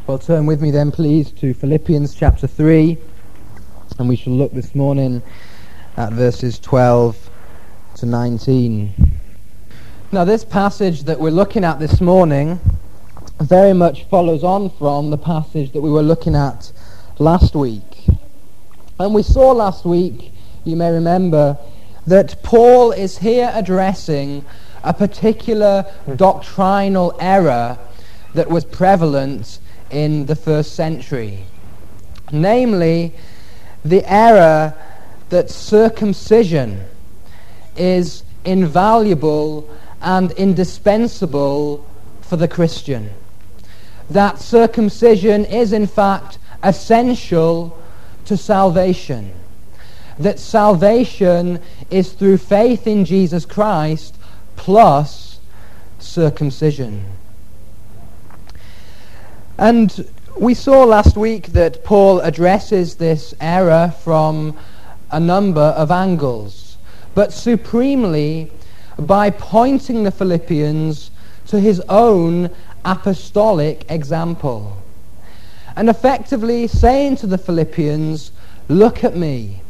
Well, turn with me then, please, to Philippians chapter 3, and we shall look this morning at verses 12 to 19. Now, this passage that we're looking at this morning very much follows on from the passage that we were looking at last week. And we saw last week, you may remember, that Paul is here addressing a particular doctrinal error that was prevalent in the first century. Namely, the error that circumcision is invaluable and indispensable for the Christian. That circumcision is in fact essential to salvation. That salvation is through faith in Jesus Christ plus circumcision. And we saw last week that Paul addresses this error from a number of angles, but supremely by pointing the Philippians to his own apostolic example, and effectively saying to the Philippians, look at me,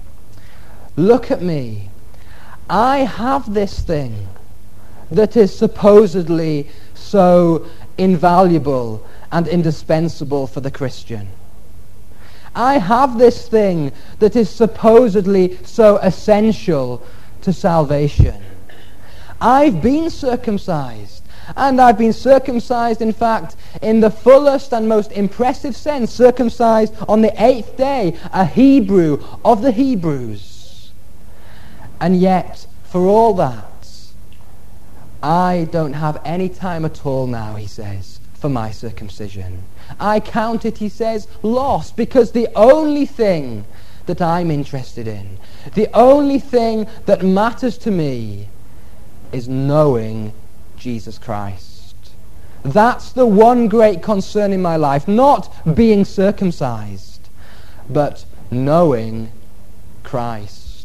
I have this thing that is supposedly so invaluable and indispensable for the Christian. I have this thing that is supposedly so essential to salvation. I've been circumcised, and I've been circumcised, in fact, in the fullest and most impressive sense, circumcised on the 8th day, a Hebrew of the Hebrews. And yet, for all that, I don't have any time at all now, he says, for my circumcision. I count it, he says, lost, because the only thing that I'm interested in, the only thing that matters to me is knowing Jesus Christ. That's the one great concern in my life, not being circumcised, but knowing Christ.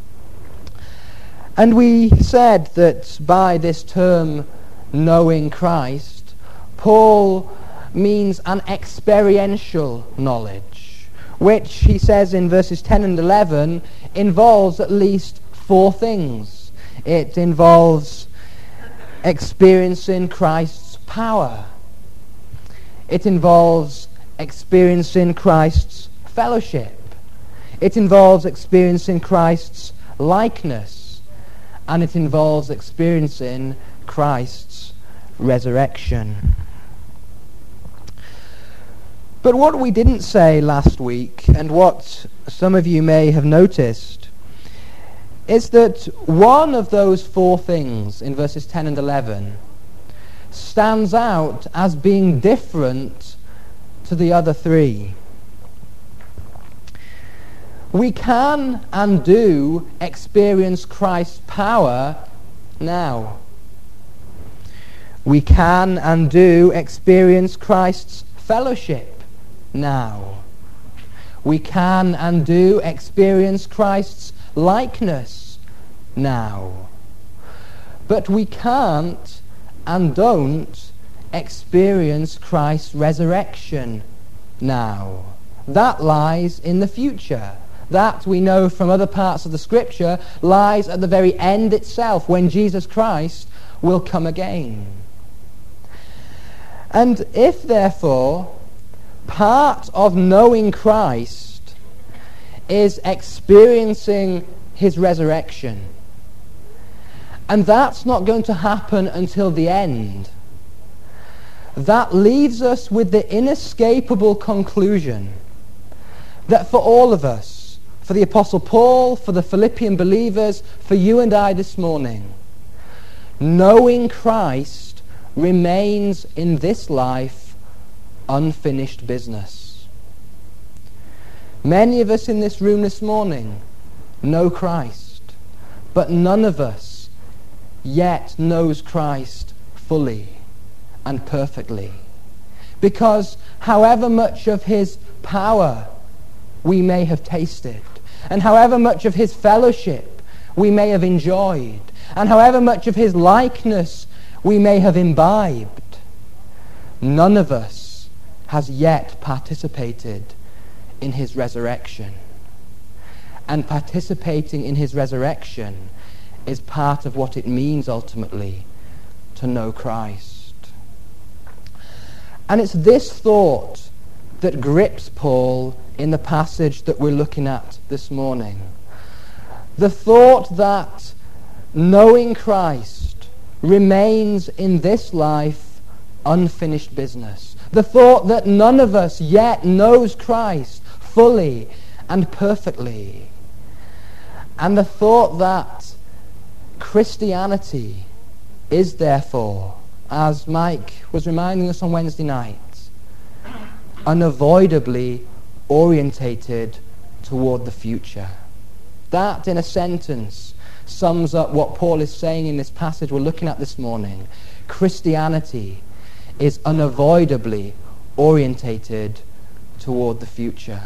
And we said that by this term, knowing Christ, Paul means an experiential knowledge, which he says in verses 10 and 11 involves at least 4 things. It involves experiencing Christ's power. It involves experiencing Christ's fellowship. It involves experiencing Christ's likeness. And it involves experiencing Christ's resurrection. But what we didn't say last week, and what some of you may have noticed, is that one of those 4 things in verses 10 and 11 stands out as being different to the other 3. We can and do experience Christ's power now. We can and do experience Christ's fellowship now. We can and do experience Christ's likeness now. But we can't and don't experience Christ's resurrection now. That lies in the future. That, we know from other parts of the Scripture, lies at the very end itself, when Jesus Christ will come again. And if, therefore, part of knowing Christ is experiencing his resurrection, and that's not going to happen until the end, that leaves us with the inescapable conclusion that for all of us, for the Apostle Paul, for the Philippian believers, for you and I this morning, knowing Christ remains in this life unfinished business. Many of us in this room this morning know Christ, but none of us yet knows Christ fully and perfectly. Because however much of his power we may have tasted, and however much of his fellowship we may have enjoyed, and however much of his likeness we may have imbibed, none of us has yet participated in his resurrection. And participating in his resurrection is part of what it means ultimately to know Christ. And it's this thought that grips Paul in the passage that we're looking at this morning. The thought that knowing Christ remains in this life unfinished business. The thought that none of us yet knows Christ fully and perfectly. And the thought that Christianity is therefore, as Mike was reminding us on Wednesday night, unavoidably orientated toward the future. That, in a sentence, sums up what Paul is saying in this passage we're looking at this morning. Christianity is unavoidably orientated toward the future.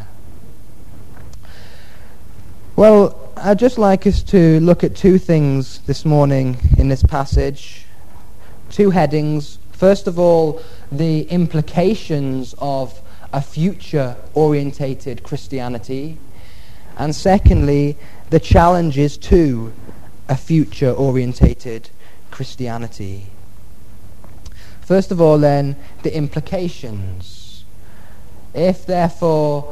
Well, I'd just like us to look at two things this morning in this passage. Two headings. First of all, the implications of a future-orientated Christianity. And secondly, the challenges to a future-orientated Christianity. First of all, then, the implications. If, therefore,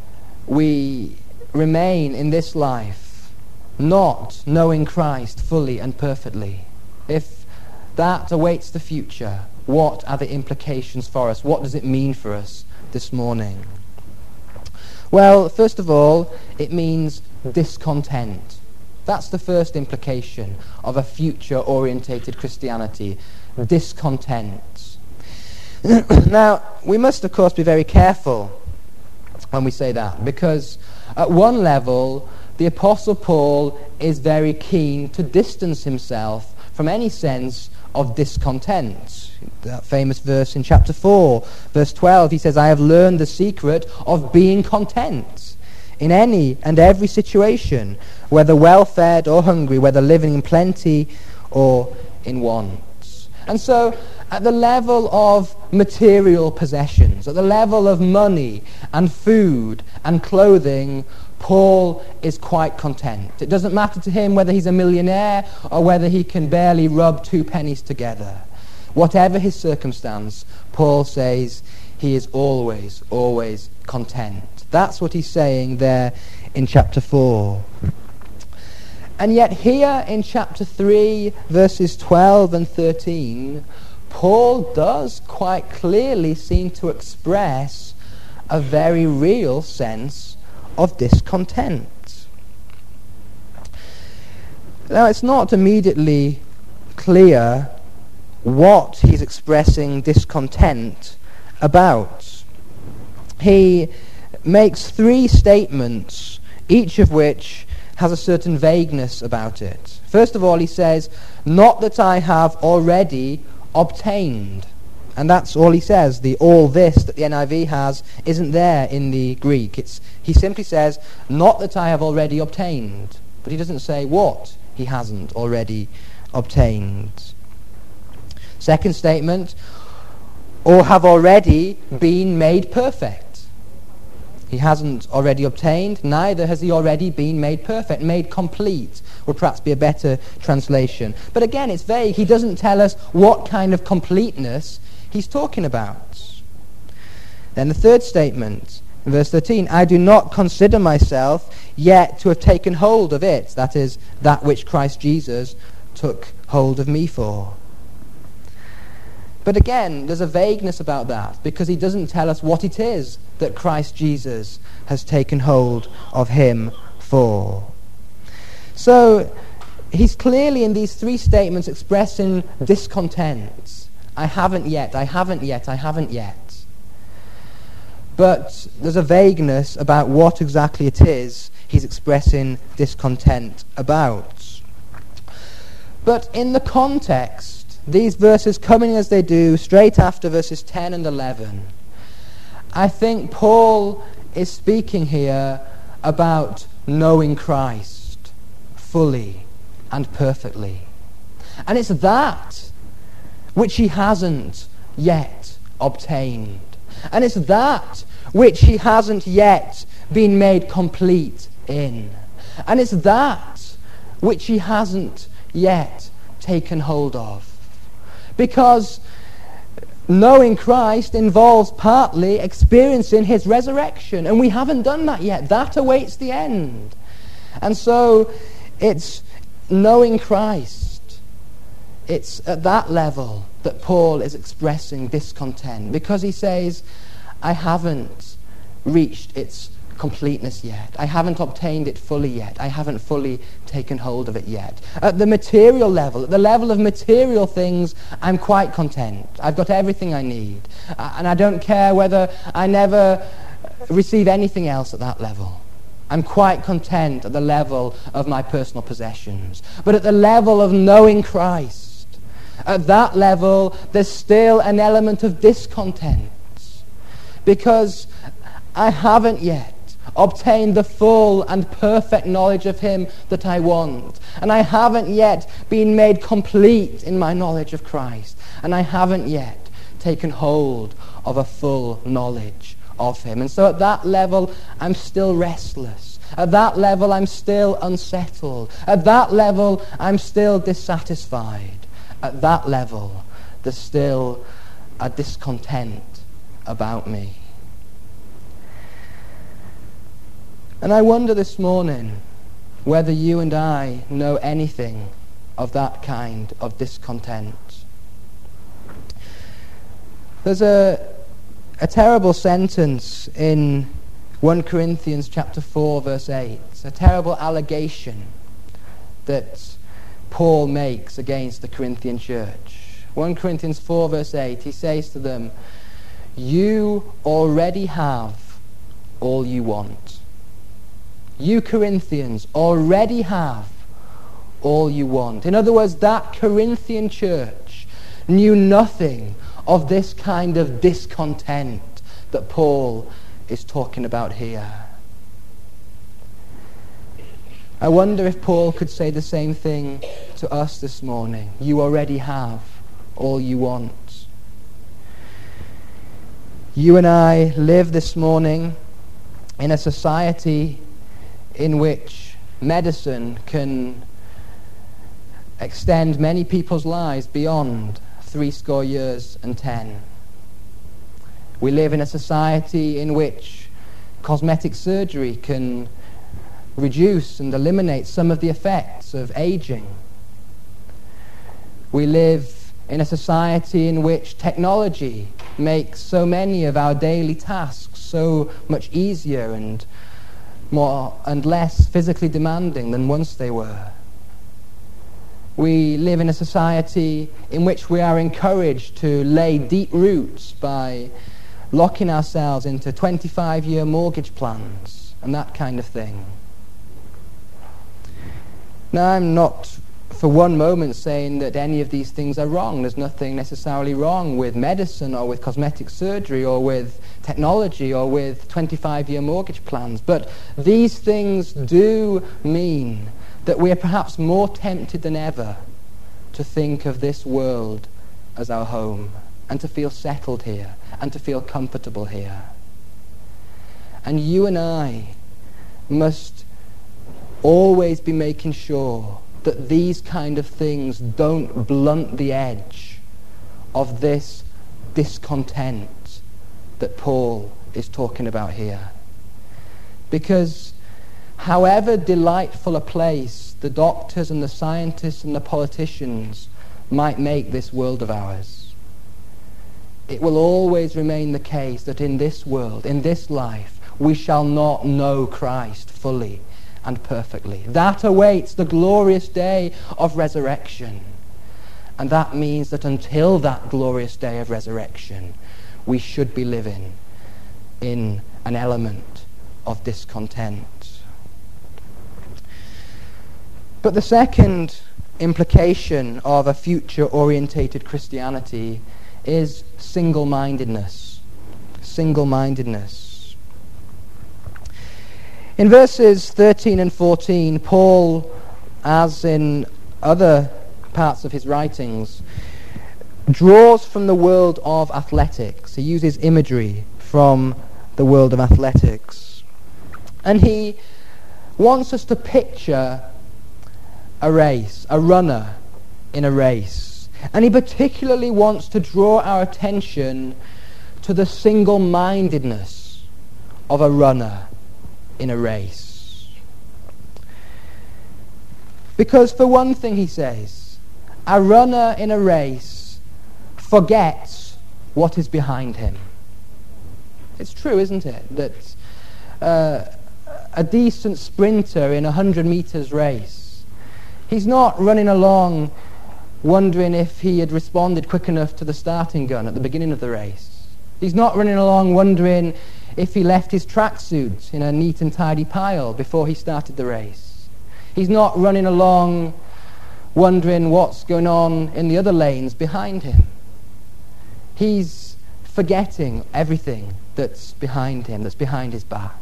we remain in this life not knowing Christ fully and perfectly, if that awaits the future, what are the implications for us? What does it mean for us this morning? Well, first of all, it means discontent. That's the first implication of a future-orientated Christianity. Discontent. Now, we must, of course, be very careful when we say that, because at one level, the Apostle Paul is very keen to distance himself from any sense of discontent. That famous verse in chapter 4, verse 12, he says, I have learned the secret of being content in any and every situation, whether well-fed or hungry, whether living in plenty or in want. And so, at the level of material possessions, at the level of money and food and clothing, Paul is quite content. It doesn't matter to him whether he's a millionaire or whether he can barely rub 2 pennies together. Whatever his circumstance, Paul says he is always, always content. That's what he's saying there in chapter 4. And yet here in chapter 3, verses 12 and 13, Paul does quite clearly seem to express a very real sense of discontent. Now, it's not immediately clear what he's expressing discontent about. He makes 3 statements, each of which has a certain vagueness about it. First of all, he says, not that I have already obtained. And that's all he says. The all this that the NIV has isn't there in the Greek. He simply says, not that I have already obtained. But he doesn't say what he hasn't already obtained. Second statement, or have already been made perfect. He hasn't already obtained, neither has he already been made perfect. Made complete would perhaps be a better translation. But again, it's vague. He doesn't tell us what kind of completeness he's talking about. Then the third statement, in verse 13, I do not consider myself yet to have taken hold of it, that is, that which Christ Jesus took hold of me for. But again, there's a vagueness about that, because he doesn't tell us what it is that Christ Jesus has taken hold of him for. So, he's clearly in these 3 statements expressing discontent. I haven't yet, I haven't yet, I haven't yet. But there's a vagueness about what exactly it is he's expressing discontent about. But in the context, these verses coming as they do, straight after verses 10 and 11, I think Paul is speaking here about knowing Christ fully and perfectly. And it's that which he hasn't yet obtained. And it's that which he hasn't yet been made complete in. And it's that which he hasn't yet taken hold of. Because knowing Christ involves partly experiencing his resurrection, and we haven't done that yet. That awaits the end. And so it's knowing Christ. It's at that level that Paul is expressing discontent, because he says, I haven't reached its completeness yet. I haven't obtained it fully yet. I haven't fully taken hold of it yet. At the material level, at the level of material things, I'm quite content. I've got everything I need. And I don't care whether I never receive anything else at that level. I'm quite content at the level of my personal possessions. But at the level of knowing Christ, at that level, there's still an element of discontent. Because I haven't yet obtained the full and perfect knowledge of him that I want. And I haven't yet been made complete in my knowledge of Christ. And I haven't yet taken hold of a full knowledge of him. And so at that level, I'm still restless. At that level, I'm still unsettled. At that level, I'm still dissatisfied. At that level, there's still a discontent about me. And I wonder this morning whether you and I know anything of that kind of discontent. There's a terrible sentence in 1 Corinthians chapter 4, verse 8. It's a terrible allegation that Paul makes against the Corinthian church. 1 Corinthians 4, verse 8, he says to them, you already have all you want. You Corinthians already have all you want. In other words, that Corinthian church knew nothing of this kind of discontent that Paul is talking about here. I wonder if Paul could say the same thing to us this morning. You already have all you want. You and I live this morning in a society in which medicine can extend many people's lives beyond 70 years and 10. We live in a society in which cosmetic surgery can reduce and eliminate some of the effects of aging. We live in a society in which technology makes so many of our daily tasks so much easier and more and less physically demanding than once they were. We live in a society in which we are encouraged to lay deep roots by locking ourselves into 25-year mortgage plans and that kind of thing. Now, I'm not for one moment saying that any of these things are wrong. There's nothing necessarily wrong with medicine or with cosmetic surgery or with technology or with 25-year mortgage plans. But these things do mean that we are perhaps more tempted than ever to think of this world as our home and to feel settled here and to feel comfortable here. And you and I must always be making sure that these kind of things don't blunt the edge of this discontent that Paul is talking about here. Because however delightful a place the doctors and the scientists and the politicians might make this world of ours, it will always remain the case that in this world, in this life, we shall not know Christ fully and perfectly. That awaits the glorious day of resurrection. And that means that until that glorious day of resurrection, we should be living in an element of discontent. But the second implication of a future-orientated Christianity is single-mindedness. Single-mindedness. In verses 13 and 14, Paul, as in other parts of his writings, draws from the world of athletics. He uses imagery from the world of athletics. And he wants us to picture a race, a runner in a race. And he particularly wants to draw our attention to the single-mindedness of a runner in a race. Because for one thing, he says, a runner in a race forgets what is behind him. It's true, isn't it, that a decent sprinter in a 100 meters race, he's not running along wondering if he had responded quick enough to the starting gun at the beginning of the race. He's not running along wondering if he left his tracksuit in a neat and tidy pile before he started the race. He's not running along wondering what's going on in the other lanes behind him. He's forgetting everything that's behind him, that's behind his back.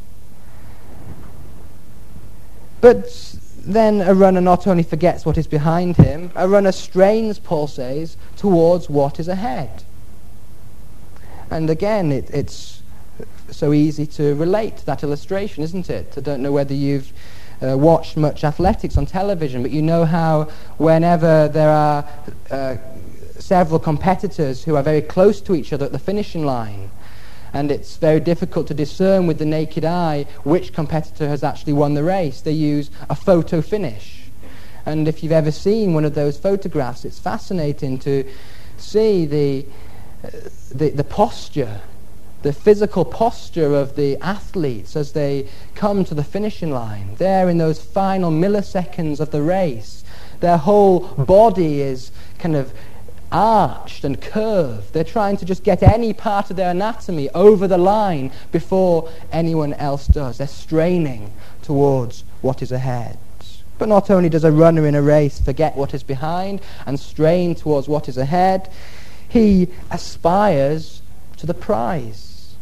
But then a runner not only forgets what is behind him, a runner strains, Paul says, towards what is ahead. And again, it's so easy to relate to that illustration, isn't it? I don't know whether you've watched much athletics on television, but you know how whenever there are several competitors who are very close to each other at the finishing line, and it's very difficult to discern with the naked eye which competitor has actually won the race, they use a photo finish. And if you've ever seen one of those photographs, it's fascinating to see the posture, the physical posture of the athletes as they come to the finishing line. There in those final milliseconds of the race, their whole body is kind of arched and curved. They're trying to just get any part of their anatomy over the line before anyone else does. They're straining towards what is ahead. But not only does a runner in a race forget what is behind and strain towards what is ahead, he aspires to the prize.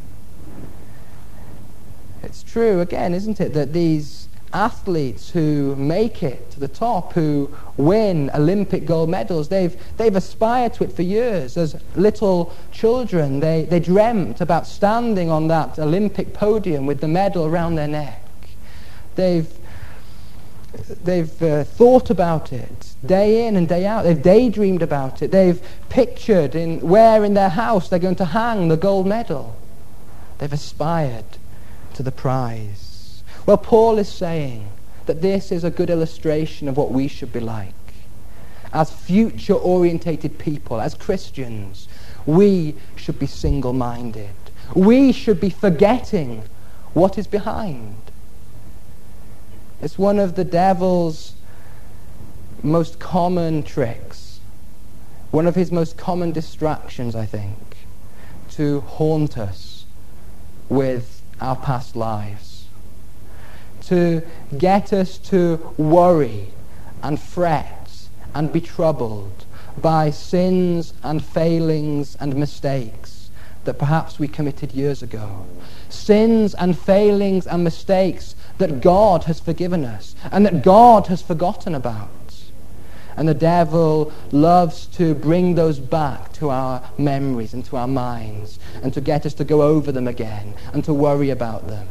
It's true, again, isn't it, that these athletes who make it to the top, who win Olympic gold medals, they've aspired to it for years. As little children, they dreamt about standing on that Olympic podium with the medal around their neck. They've thought about it day in and day out. They've daydreamed about it. They've pictured where in their house they're going to hang the gold medal. They've aspired to the prize. Well, Paul is saying that this is a good illustration of what we should be like. As future-orientated people, as Christians, we should be single-minded. We should be forgetting what is behind. It's one of the devil's most common tricks, one of his most common distractions, I think, to haunt us with our past lives, to get us to worry and fret and be troubled by sins and failings and mistakes that perhaps we committed years ago. Sins and failings and mistakes that God has forgiven us and that God has forgotten about. And the devil loves to bring those back to our memories and to our minds and to get us to go over them again and to worry about them.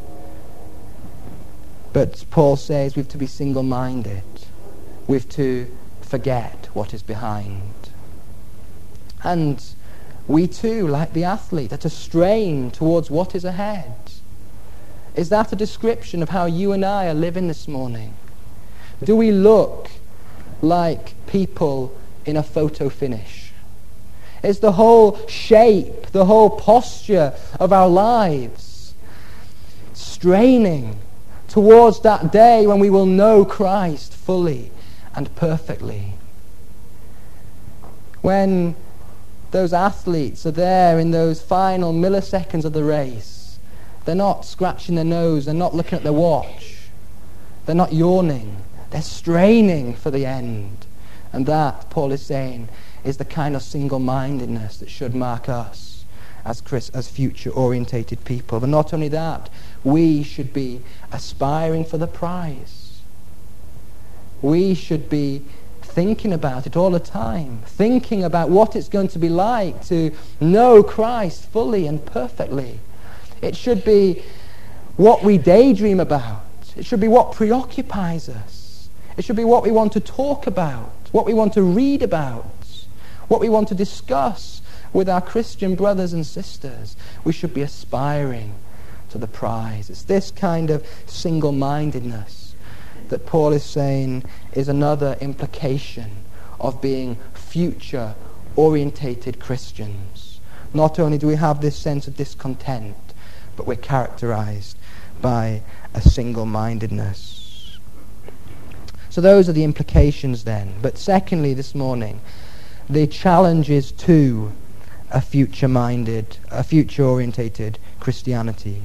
But Paul says we've to be single-minded. We've to forget what is behind. And we too, like the athlete, are to strain towards what is ahead. Is that a description of how you and I are living this morning? Do we look like people in a photo finish? Is the whole shape, the whole posture of our lives straining towards that day when we will know Christ fully and perfectly? When those athletes are there in those final milliseconds of the race, they're not scratching their nose, they're not looking at their watch, they're not yawning, they're straining for the end. And that, Paul is saying, is the kind of single-mindedness that should mark us as future-orientated people. But not only that, we should be aspiring for the prize. We should be thinking about it all the time, thinking about what it's going to be like to know Christ fully and perfectly. It should be what we daydream about. It should be what preoccupies us. It should be what we want to talk about, what we want to read about, what we want to discuss with our Christian brothers and sisters. We should be aspiring to the prize. It's this kind of single-mindedness that Paul is saying is another implication of being future-orientated Christians. Not only do we have this sense of discontent, but we're characterized by a single-mindedness. So those are the implications then. But secondly, this morning, the challenges to a future-orientated Christianity.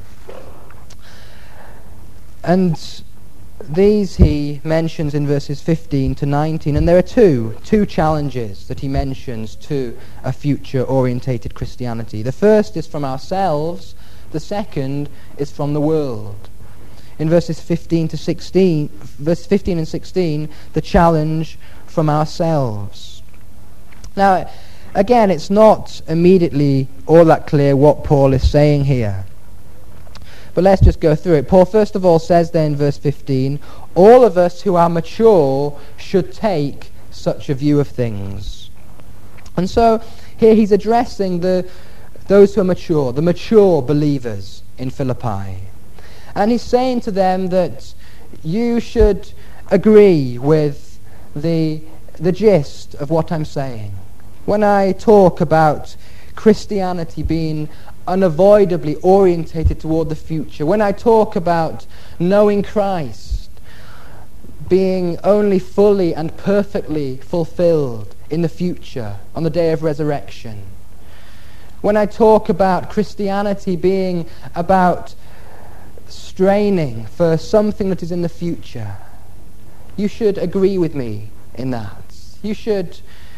And these he mentions in verses 15 to 19, and there are two challenges that he mentions to a future-orientated Christianity. The first is from ourselves, the second is from the world. In verses 15 and 16, the challenge from ourselves. Now, again, it's not immediately all that clear what Paul is saying here. But let's just go through it. Paul first of all says there in verse 15, all of us who are mature should take such a view of things. And so here he's addressing those who are mature, the mature believers in Philippi. And he's saying to them that you should agree with the gist of what I'm saying. When I talk about Christianity being unavoidably orientated toward the future, when I talk about knowing Christ being only fully and perfectly fulfilled in the future on the day of resurrection, when I talk about Christianity being about straining for something that is in the future, you should agree with me in that. You should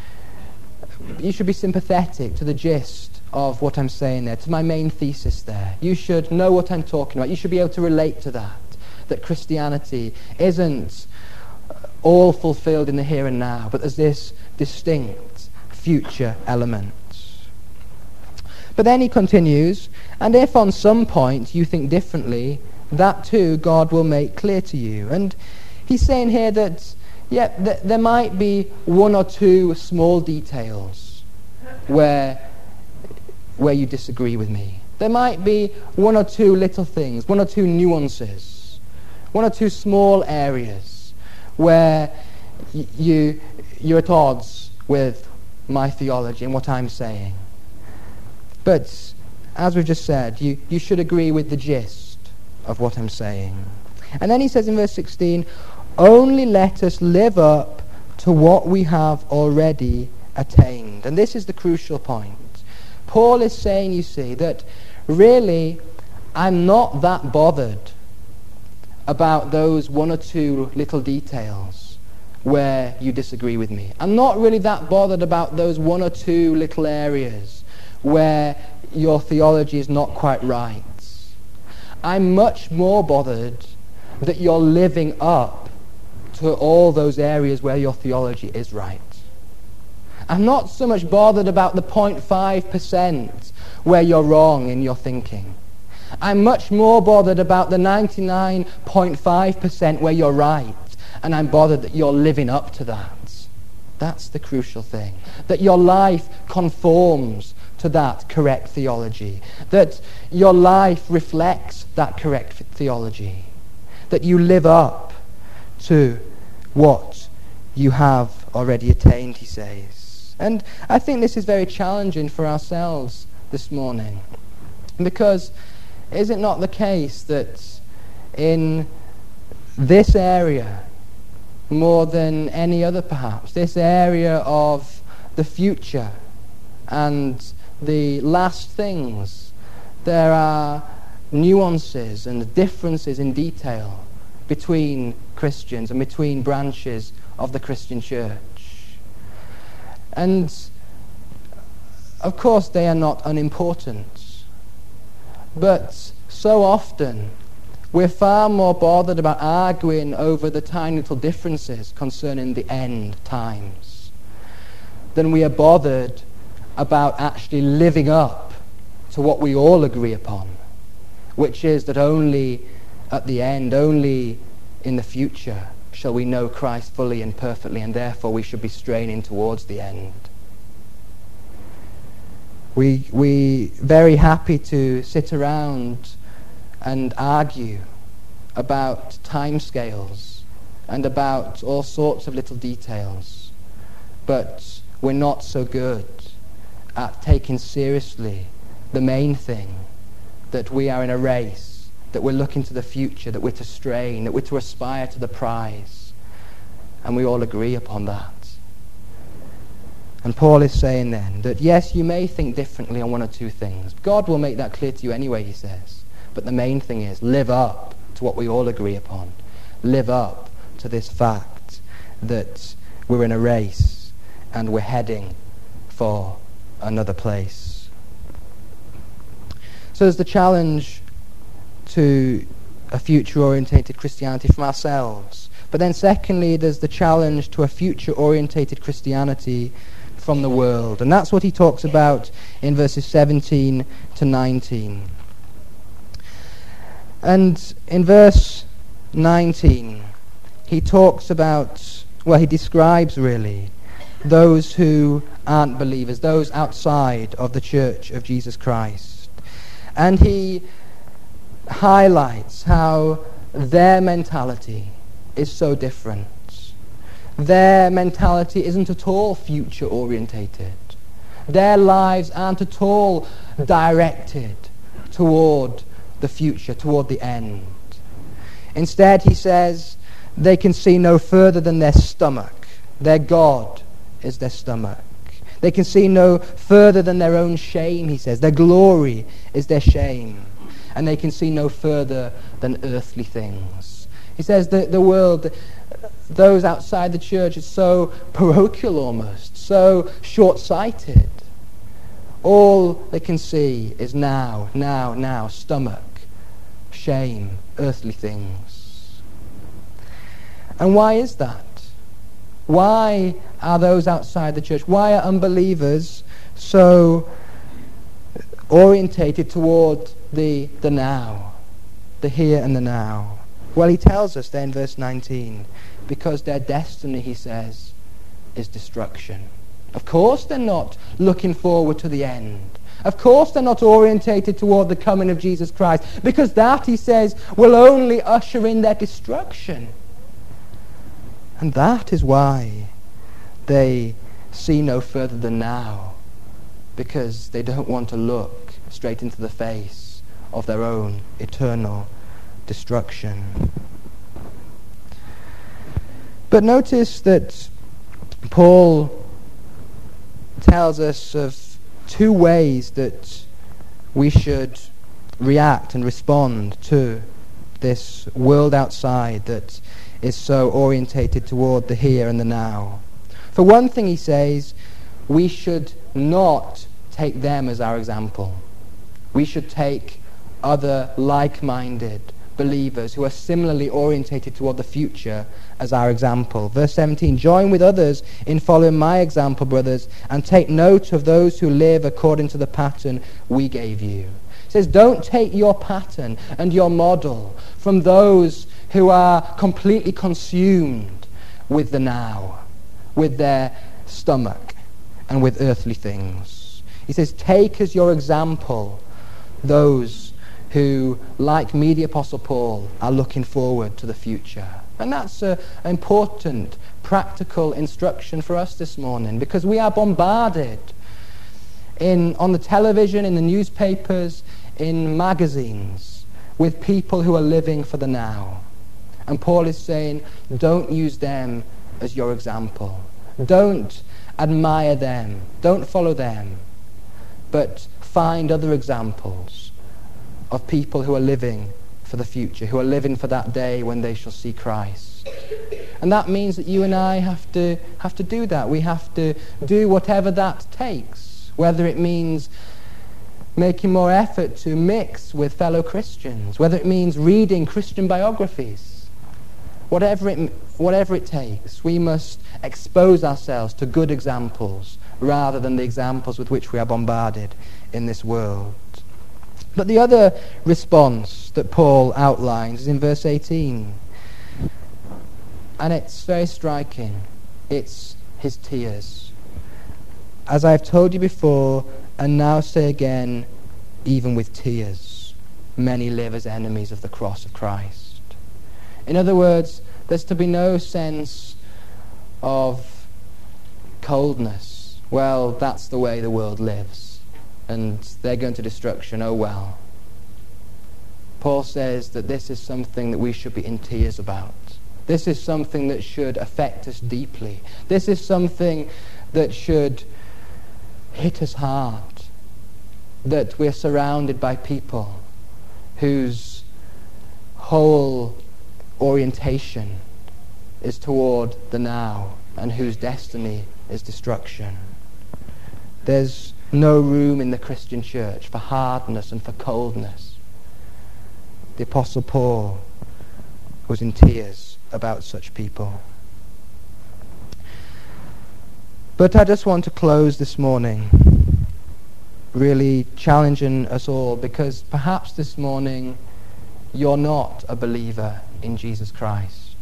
be sympathetic to the gist of what I'm saying there, to my main thesis there. You should know what I'm talking about. You should be able to relate to that Christianity isn't all fulfilled in the here and now, but there's this distinct future element. But then he continues, and if on some point you think differently, that too God will make clear to you. And he's saying here that there might be one or two small details where you disagree with me. There might be one or two little things, one or two nuances, one or two small areas where you're at odds with my theology and what I'm saying. But as we've just said, you should agree with the gist of what I'm saying. And then he says in verse 16, only let us live up to what we have already attained. And this is the crucial point. Paul is saying, you see, that really I'm not that bothered about those one or two little details where you disagree with me. I'm not really that bothered about those one or two little areas where your theology is not quite right. I'm much more bothered that you're living up to all those areas where your theology is right. I'm not so much bothered about the 0.5% where you're wrong in your thinking. I'm much more bothered about the 99.5% where you're right, and I'm bothered that you're living up to that. That's the crucial thing. That your life conforms to that correct theology. That your life reflects that correct theology. That you live up to what you have already attained, he says. And I think this is very challenging for ourselves this morning. Because is it not the case that in this area, more than any other perhaps, this area of the future and the last things, there are nuances and differences in detail between Christians and between branches of the Christian church. And of course they are not unimportant, but so often We're far more bothered about arguing over the tiny little differences concerning the end times than we are bothered about actually living up to what we all agree upon, which is that only at the end, only in the future, shall we know Christ fully and perfectly, and therefore we should be straining towards the end. We very happy to sit around and argue about timescales and about all sorts of little details, but we're not so good at taking seriously the main thing, that we are in a race, that we're looking to the future, that we're to strain, that we're to aspire to the prize. And we all agree upon that. And Paul is saying then that yes, you may think differently on one or two things. God will make that clear to you anyway, he says. But the main thing is, live up to what we all agree upon. Live up to this fact that we're in a race and we're heading for another place. So there's the challenge to a future-orientated Christianity from ourselves. But then secondly, there's the challenge to a future-orientated Christianity from the world. And that's what he talks about in verses 17 to 19. And in verse 19, he talks about, well, he describes really those who aren't believers, those outside of the church of Jesus Christ. And he highlights how their mentality is so different. Their mentality isn't at all future-orientated. Their lives aren't at all directed toward the future, toward the end. Instead, he says, they can see no further than their stomach. Their God is their stomach. They can see no further than their own shame, he says. Their glory is their shame. And they can see no further than earthly things. He says that the world, those outside the church, is so parochial almost, so short-sighted. All they can see is now, stomach, shame, earthly things. And why is that? Why are those outside the church, why are unbelievers so orientated toward the now, the here and the now? Well, he tells us there in verse 19, because their destiny, he says, is destruction. Of course they're not looking forward to the end. Of course they're not orientated toward the coming of Jesus Christ, because that, he says, will only usher in their destruction. And that is why they see no further than now, because they don't want to look straight into the face of their own eternal destruction. But notice that Paul tells us of two ways that we should react and respond to this world outside that is so orientated toward the here and the now. For one thing, he says, we should not take them as our example. We should take other like-minded believers who are similarly orientated toward the future as our example. Verse 17, join with others in following my example, brothers, and take note of those who live according to the pattern we gave you. It says, don't take your pattern and your model from those who are completely consumed with the now, with their stomach, and with earthly things. He says, take as your example those who, like me, the Apostle Paul, are looking forward to the future. And that's an important, practical instruction for us this morning, because we are bombarded on the television, in the newspapers, in magazines, with people who are living for the now. And Paul is saying, don't use them as your example. Don't admire them. Don't follow them. But find other examples of people who are living for the future, who are living for that day when they shall see Christ. And that means that you and I have to do that. We have to do whatever that takes, whether it means making more effort to mix with fellow Christians, whether it means reading Christian biographies. Whatever it takes, we must expose ourselves to good examples rather than the examples with which we are bombarded in this world. But the other response that Paul outlines is in verse 18. And it's very striking. It's his tears. As I have told you before, and now say again, even with tears, many live as enemies of the cross of Christ. In other words, there's to be no sense of coldness. Well, that's the way the world lives, and they're going to destruction, oh well. Paul says that this is something that we should be in tears about. This is something that should affect us deeply. This is something that should hit us hard. That we're surrounded by people whose whole orientation is toward the now and whose destiny is destruction. There's no room in the Christian church for hardness and for coldness. The Apostle Paul was in tears about such people. But I just want to close this morning really challenging us all, because perhaps this morning you're not a believer in Jesus Christ.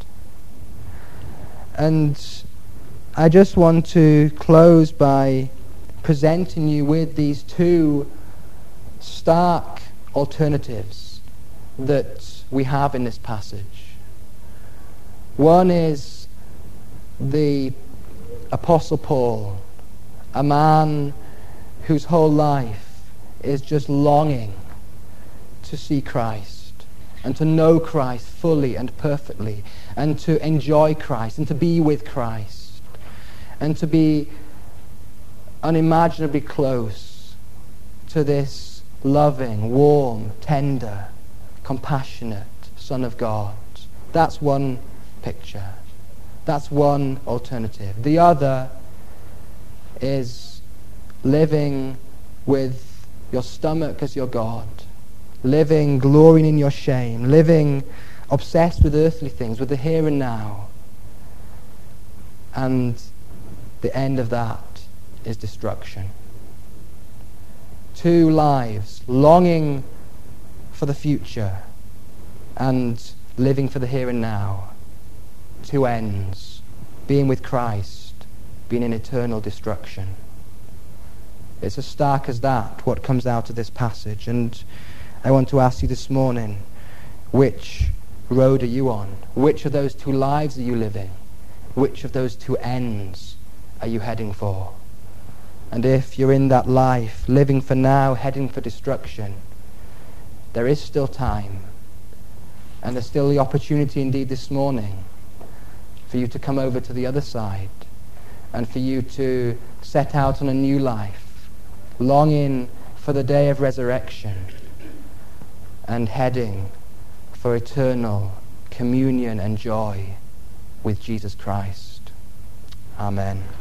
And I just want to close by presenting you with these two stark alternatives that we have in this passage. One is the Apostle Paul, a man whose whole life is just longing to see Christ and to know Christ fully and perfectly and to enjoy Christ and to be with Christ and to be unimaginably close to this loving, warm, tender, compassionate Son of God. That's one picture. That's one alternative. The other is living with your stomach as your God, living glorying in your shame, living obsessed with earthly things, with the here and now. And the end of that is destruction. Two lives, longing for the future and living for the here and now. Two ends, being with Christ, being in eternal destruction. It's as stark as that, what comes out of this passage. And I want to ask you this morning, which road are you on? Which of those two lives are you living? Which of those two ends are you heading for? And if you're in that life, living for now, heading for destruction, there is still time. And there's still the opportunity indeed this morning for you to come over to the other side and for you to set out on a new life, longing for the day of resurrection and heading for eternal communion and joy with Jesus Christ. Amen.